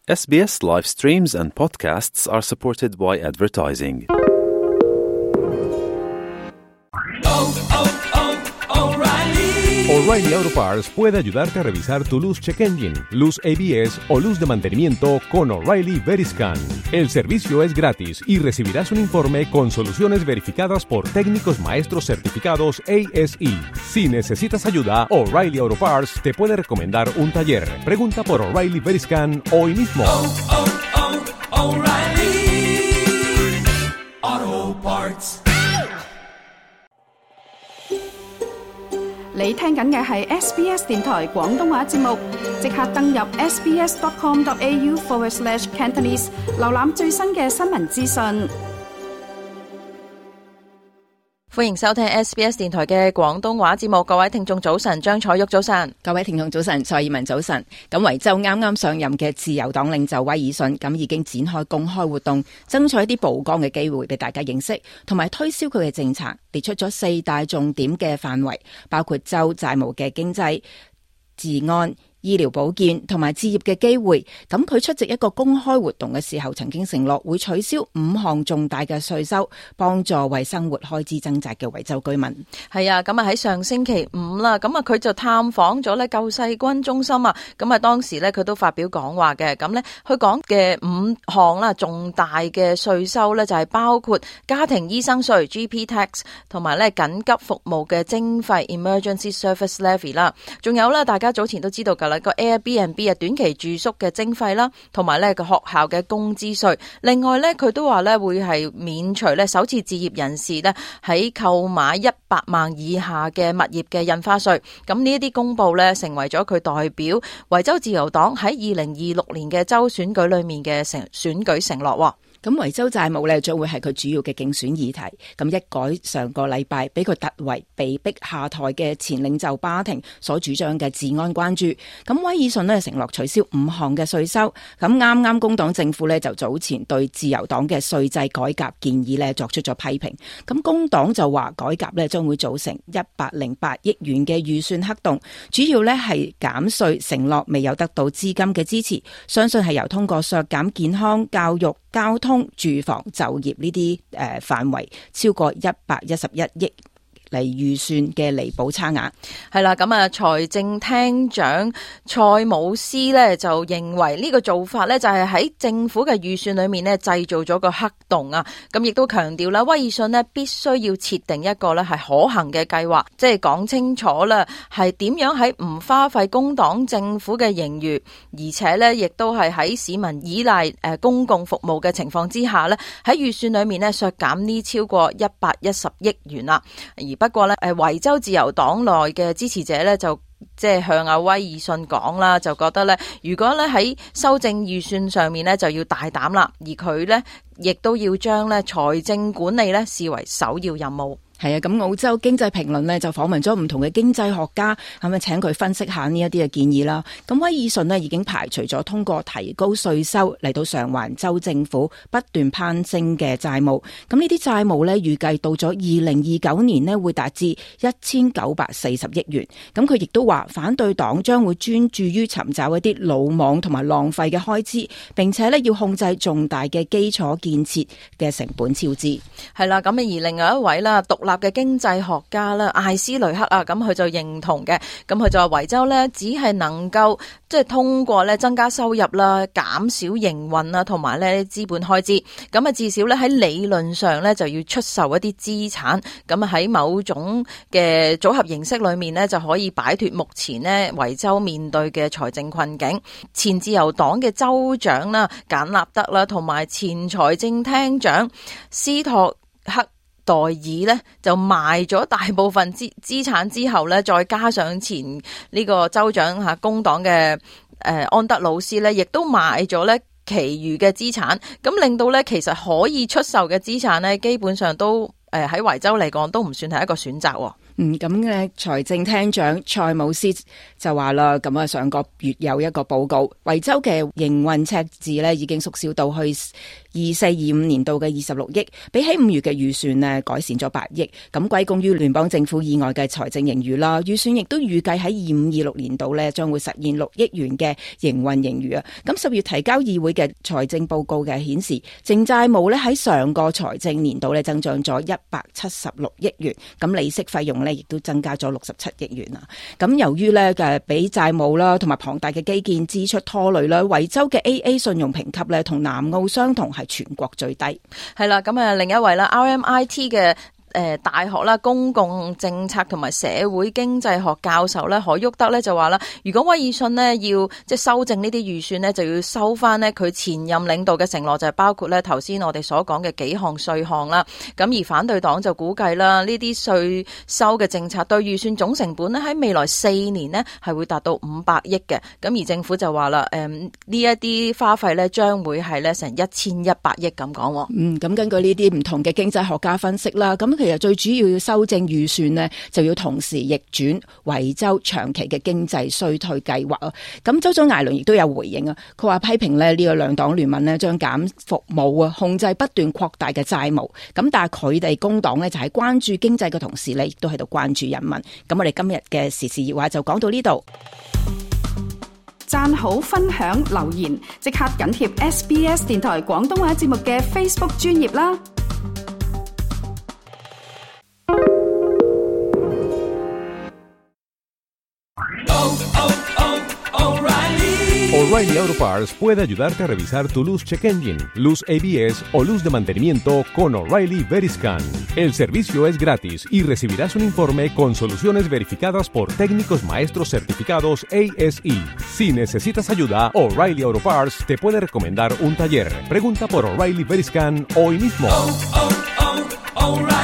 SBS live streams and podcasts are supported by advertising. O'Reilly Auto Parts puede ayudarte a revisar tu luz check engine, luz ABS o luz de mantenimiento con O'Reilly Veriscan. El servicio es gratis y recibirás un informe con soluciones verificadas por técnicos maestros certificados ASE. Si necesitas ayuda, O'Reilly Auto Parts te puede recomendar un taller. Pregunta por O'Reilly Veriscan hoy mismo. O'Reilly Auto Parts。 你聽緊嘅係 SBS 電台廣東話節目，即刻登入 sbs.com.au/Cantonese 瀏覽最新嘅新聞資訊。 歡迎收聽 SBS 電台嘅廣東話節目，各位聽眾早晨，張彩玉早晨， 各位聽眾早晨，蔡以文早晨。咁維州啱啱上任嘅自由黨領袖威爾遜咁已經展開公開活動，爭取一啲曝光嘅機會俾大家認識，同埋推銷佢嘅政策，列出咗4大重點嘅範圍，包括州債務嘅經濟、治安、醫療保健同埋置業嘅機會。咁佢出席一個公開活動嘅時候，曾經承諾會取消5項重大嘅稅收，幫助為生活開支掙扎嘅維州居民。 係啊，咁啊喺上星期五啦，咁啊佢就探訪咗咧救世軍中心啊，咁啊當時咧佢都發表講話嘅，咁咧佢講嘅5項啦重大嘅稅收咧就係包括家庭醫生稅 GP tax 同埋咧緊急服務嘅徵費 Emergency Service Levy 啦，仲有咧大家早前都知道㗎。個 Airbnb 短期住宿嘅徵費啦，同埋咧個學校嘅工資稅。另外咧，佢都話咧會係免除咧首次置業人士咧喺購買100萬以下嘅物業嘅印花稅。咁呢一啲公佈咧，成為咗佢代表維州自由黨喺2026年嘅州選舉裏面嘅選舉承諾。 咁維州債務咧將會係佢主要嘅競選議題。咁一改上個禮拜俾佢突圍被逼下台嘅前領袖巴廷所主張嘅治安關注。咁威爾遜呢承諾取消5項嘅稅收。咁啱啱工黨政府呢就早前對自由黨嘅稅制改革建議呢作出咗批評。咁工黨就話改革呢將會造成108億元嘅預算黑洞，主要呢係減稅承諾未有得到資金嘅支持，相信係由通過削減健康、教育、交通、住房、就業呢啲範圍超過111億嚟預算嘅彌補差額。 係啦，咁啊財政廳長蔡姆斯呢就認為呢個做法呢就係喺政府嘅預算裏面呢製造咗個黑洞啊。咁亦都強調啦，威爾遜呢必須要設定一個呢係可行嘅計劃，即係講清楚啦，係點樣喺唔花費工黨政府嘅盈餘，而且呢亦都係喺市民依賴公共服務嘅情況之下呢，喺預算裏面呢削減呢超過110億元啦。而不過咧，維州自由黨內嘅支持者咧就即係向阿威爾遜講啦，就覺得咧，如果咧喺修正預算上面咧就要大膽啦，而佢咧亦都要將咧財政管理咧視為首要任務。 係啊，咁澳洲經濟評論呢就訪問咗唔同嘅經濟學家，咁啊請佢分析下呢一啲嘅建議啦。咁威爾遜呢已經排除咗通過提高稅收嚟到償還州政府不斷攀升嘅債務。咁呢啲債務呢預計到咗2029年呢會達至1940億元。咁佢亦都話反對黨將會專注於尋找一啲魯莽同埋浪費嘅開支，並且呢要控制重大嘅基礎建設嘅成本超支。 係啦，咁而另外一位啦，獨立嘅經濟學家啦，艾斯雷克啊，咁佢就認同嘅，咁佢就話維州呢只係能夠即係通過呢增加收入啦，減少營運啦，同埋呢資本開支，咁啊至少呢喺理論上呢就要出售一啲資產，咁啊喺某種嘅組合形式裏面呢就可以擺脫目前呢維州面對嘅財政困境。前自由黨嘅州長啦簡納德啦，同埋前財政廳長斯托克代爾呢就賣咗大部分資產之後呢，再加上前呢個州長吓工黨嘅安德魯斯呢，亦都賣咗呢其餘嘅資產，咁令到呢其實可以出售嘅資產呢，基本上都喺維州嚟講都唔算係一個選擇。 咁嘅財政廳長蔡姆斯就話啦，咁啊上個月有一個報告，維州嘅營運赤字呢已經縮小到去 24-25年度嘅26億，比起5月嘅預算呢改善咗8億，咁歸功於聯邦政府以外嘅財政盈餘啦。預算亦都預計喺25-26年度呢將會實現6億元嘅營運盈餘啊。咁10月提交議會嘅財政報告嘅顯示，淨債務呢喺上個財政年度呢增長咗176億元，咁利息費用呢亦都增加咗67億元啊。咁由於呢俾債務啦同埋龐大嘅基建支出拖累啦，維州嘅 AA 信用評級呢同南澳相同係全國最低。 係啦，咁另一位啦 RMIT 嘅大學啦，公共政策同埋社會經濟學教授咧，何旭德咧就話啦，如果威爾遜呢要即係修正呢啲預算呢，就要收翻呢佢前任領導嘅承諾，就係包括咧頭先我哋所講嘅幾項稅項啦。咁而反對黨就估計啦，呢啲稅收嘅政策對預算總成本呢喺未來4年呢係會達到500億嘅。咁而政府就話啦，呢一啲花費呢將會係咧成1100億咁講。 咁根據呢啲唔同嘅經濟學家分析啦，咁其實最主要修正預算呢，就要同時逆轉維州長期嘅經濟衰退計劃啊。咁州長艾倫亦都有回應啊，佢話批評呢個兩黨聯盟呢將減服務啊，控制不斷擴大嘅債務。咁但係佢哋工黨呢，就係關注經濟嘅同時呢，亦都喺度關注人民。咁我哋今日嘅時事熱話就講到呢度。 讚好、分享、留言，即刻緊貼 SBS 電台廣東話節目嘅 Facebook 專頁啦。 O'Reilly Auto Parts puede ayudarte a revisar tu luz check engine, luz ABS o luz de mantenimiento con O'Reilly Veriscan. El servicio es gratis y recibirás un informe con soluciones verificadas por técnicos maestros certificados ASE. Si necesitas ayuda, O'Reilly Auto Parts te puede recomendar un taller. Pregunta por O'Reilly Veriscan hoy mismo. O'Reilly.